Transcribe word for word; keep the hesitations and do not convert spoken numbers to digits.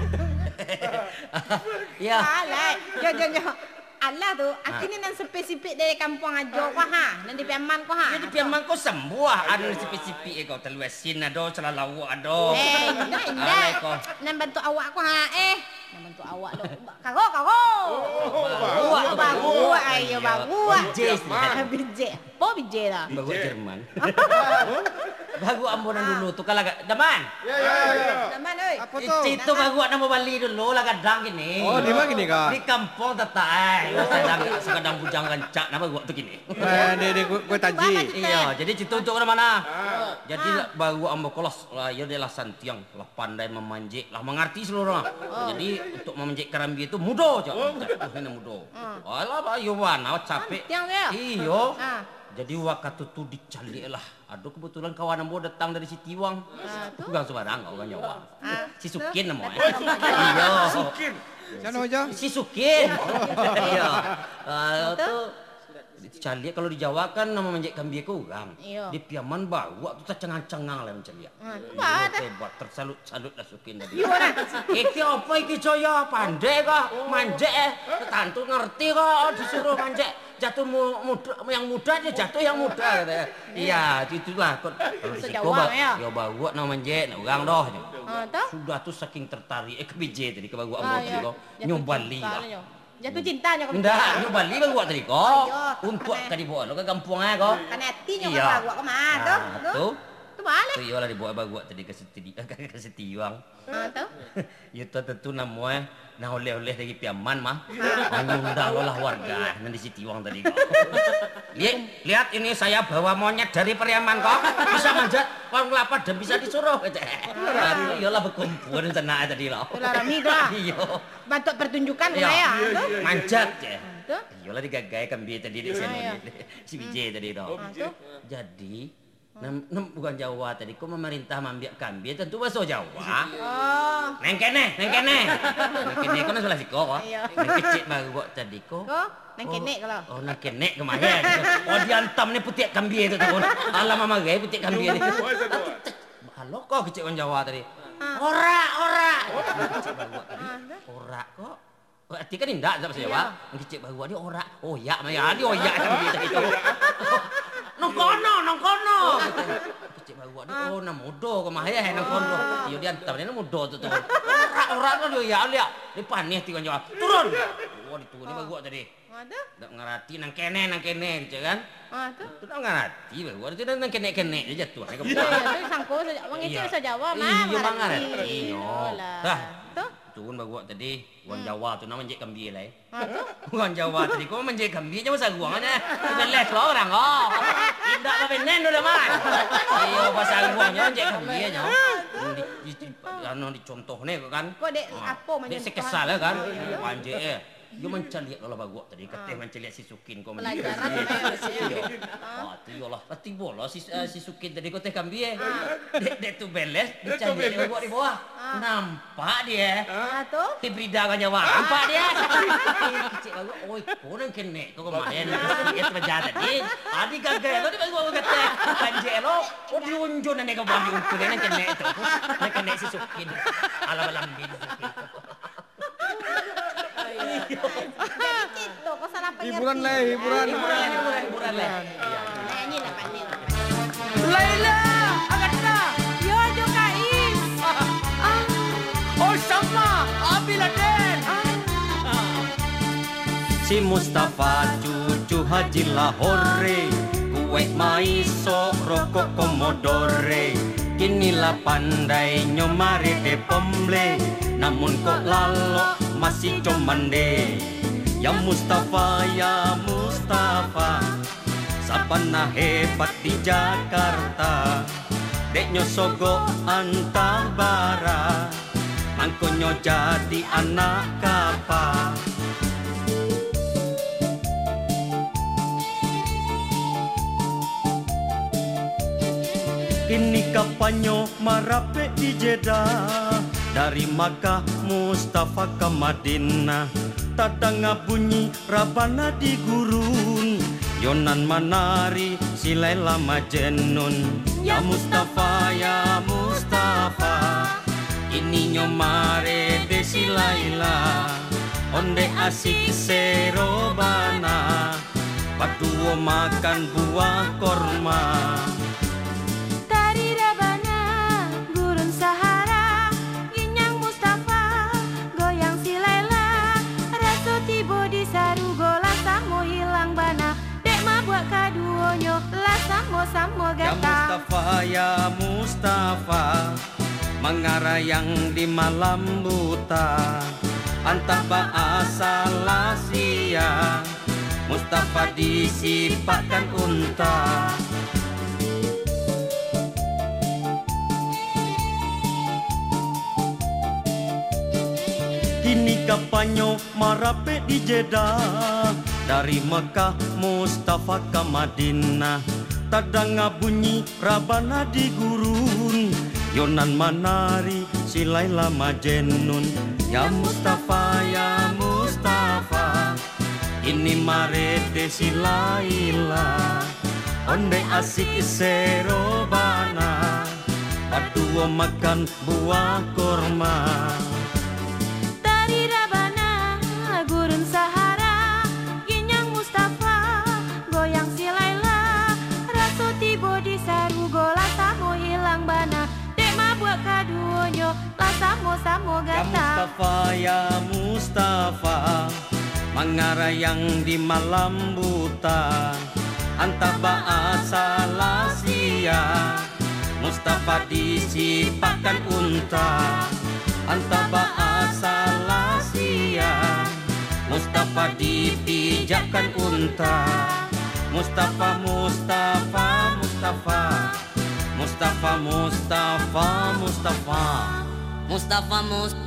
Ya. Alah, jo jo jo. Alah tu, aku ni nan spesifik dari kampung ajo ko ha, nan di Piaman ko ha. Ya di Piaman ko sembuah anu spesifik ko teluasin ado celalawu ado. Eh, indah indah. Alai ko. Nan bantu awak ko ha eh. Nan bantu awak lo. Kago kago. Bagus, bagus, ayo bagus. Bijis. Bijis. Po bijis dah. Bagus Jerman. Bagus ambunan dulu tu kalau Daman. Ya ya ya. Daman euy. Apa tu? Itu bagus nama Bali dulu lah kadang gini. Oh, di mana gini kak? Di kampung tetap eh. Kadang kadang bujang rancak nama gua tu gini. Eh, di di kue taji. Iya, jadi cerita untuk mana mana. Jadi baru ambo kolos lah ya dia lah santiang, lah pandai memanjik, lah mengerti seluruh. Jadi untuk memanjik kerambi itu mudah je. Ini mudah. Alah bah yo wana capek. Tiang dia. Iyo. Jadi waktu tu dicalik lah. Aduh kebetulan kawan ambo datang dari Sitiwang. Bukan sembarang orang Jawa. Si Sukin namanya. Iya. Sukin. Siapa aja? Si Sukin. Iya. Itu dicalik kalau di Jawa kan nama menjek kambing ke orang. Di Piaman bawa tu tak cengang-cengang lah mencalik. Hebat tersalut-salut lah Sukin tadi. Iki apa iki Jaya pandai kah manjek eh. Tentu ngerti kok disuruh manjek. Jatuh muda yang muda dia jatuh yang muda katanya. Iya, itulah kalau di Siko ya bawa nama menjek orang doh. Sudah tu saking tertarik eh ke bije tadi ke bawa ambo nyobali lah. Jatuh cintanya kau. Ndak, nyo Bali bawa tadi kok. Untuk tadi bawa lo ke kampung ah kok. Kan hati nyo bawa ke mana tu? Tu. Tu balik. Tu yo lah dibawa bawa tadi ke Siti ke Sitiwang. Ha tu. Yo tu tentu namo nah oleh-oleh dari Piaman mah. Ngundang lah warga nang di Sitiwang tadi kok. Lihat, lihat ini saya bawa monyet dari Piaman kok. Bisa manjat pohon kelapa dan bisa disuruh. Aduh, yo lah berkumpul di sana tadi lo. Tu lah rami dah. Iya. Bantu pertunjukan ya. Manjat ya. Iyalah digagai kambing tadi di sini. Si bije tadi dong. Jadi nem, nem bukan Jawa tadi kok pemerintah mambiak kambing tentu bahasa Jawa. Oh. Neng kene, neng kene. Neng kene kan salah siko kok. Neng kecil baru kok tadi kok. Kok neng kene kalau. Oh, neng kene kemarin. Oh, diantam ni putih kambing itu tuh. Alah mama gay putih kambing ni. Halo kok kecil orang Jawa tadi. Ora, ora. Ora kok. Arti kan indah bahasa Jawa. Kecil baru dia ora. Oh ya, maya dia oh ya kambing tadi tu. Nong kono, nong kono. Kecil baru dia oh na mudo kemahaya he nong kono. Iyo diantam ni mudo tu tu. Ora, ora tu dia ya lihat. Dia panih ti Jawa. Turun. Oh diturun ni baru tadi. Ada? Tak ngerti nang kene nang kene gitu kan. Ah tu. Tu tak ngerti baru itu nang kene-kene dia jatuh. Iya, tu sangko saja. Wang itu bahasa Jawa mah. Iya, mang ngerti. Dah. Tu. Turun baru tadi. Orang Jawa tu nama menjek kambing lah. Ah tu. Orang Jawa tadi kau menjek kambing je bahasa guang aja. Beles lo orang oh. Tidak apa benen dah man. Iyo bahasa guangnya menjek kambing aja. Anu dicontoh ni kan. Kau dek apa macam? Dek sekesal lah kan. Panjang eh. Yo mencaliak kalau bagus tadi katanya mencaliak si Sukin kau mencaliak. Oh tu yo lah. Pasti bola si si Sukin tadi kau teh kambing. Dek dek tu beles dicaliak dia bawa di bawah. Nampak dia. Ah tu. Hibrida kan Jawa. Nampak dia. Kecil baru oi kau nang kene kau kemarin itu berjalan tadi. Adi gagal lo di bawa kata panjang lo. Oh diunjun nang kau bagi untuk nang kene itu. Nang kene si Sukin. Alam-alam bin Sukin. Jadi itu kau salah pengertian. Hiburan lah, hiburan. Hiburan, hiburan, hiburan lah. Nyanyi lah pandai. Laila, Agatha. Yo juga Is. Oh sama, Abi Laden. Si Mustafa cucu Haji Lahore, kue maiso rokok komodore. Kinilah pandai nyomari de pomble, namun kok lalok masih comande. Ya Mustafa, ya Mustafa, sapana hebat di Jakarta. Dek nyosogo antah bara, mangkonyo jadi anak kapa. Kini kapanyo marape di Jeddah, dari Makkah Mustafa ke Madinah. Tadanga bunyi rabana di gurun, Yonan manari si Laila Majnun. Ya Mustafa, ya Mustafa, ini nyomare de Laila, onde asik serobana, berdua makan buah korma. Tari Rabana, gurun Sahara, Ginyang Mustafa, goyang si Laila, raso tibo di saru gola samo hilang bana, dek ma buat kaduonyo, lah samo-samo Ya gata. Mustafa, ya Mustafa, mengarayang di malam buta, antah bahasa Lasia, Mustafa disipakkan unta. Kini kapanyo marape di Jeddah, dari Mekah Mustafa ke Madinah, tadang bunyi Rabana di gurun, Yonan manari si Laila Majnun. Ya Mustafa, ya Mustafa, ini marete si Laila, onde asik serobana, berdua makan buah korma. Tari Rabana, gurun Sahara, Ginyang Mustafa, goyang si Laila, raso tibo di saru gola samo hilang bana, dek ma buat kaduonyo, lah samo-samo Ya gata. Mustafa, ya Mustafa, mengarayang di malam buta, antah bahasa Lasia, Mustafa disipakkan unta. Antah bahasa Lasia, Mustafa dipijakkan unta. Mustafa, Mustafa, Mustafa, Mustafa, Mustafa, Mustafa, Mustafa Mustafa